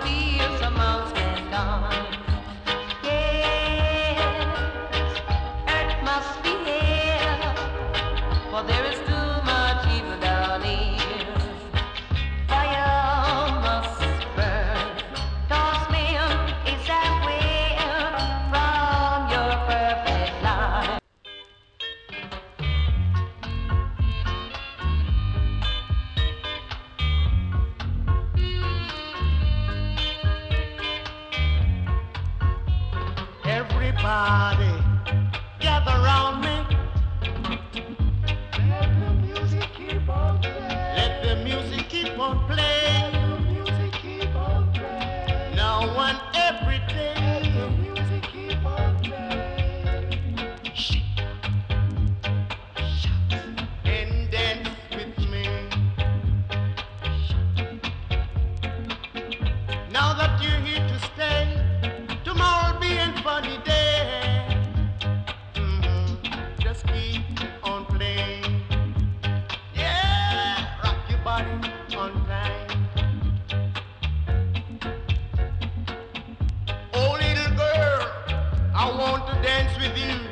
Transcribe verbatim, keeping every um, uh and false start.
fearsome months went on. Yes, earth must be here, for there is too much evil down here. Fire must burn, 'cause man is away from your perfect life. Everybody gather round me. Let the music keep on playing. Let the music keep on playing. Let the music keep on playing. Now and every day. Let the music keep on playing. Shake, shout, and dance with me. Now that you're here to stay, tomorrow be a funny day. Mhm. Just keep on playing. Yeah, rock your body on time. Oh, little girl, I want to dance with you.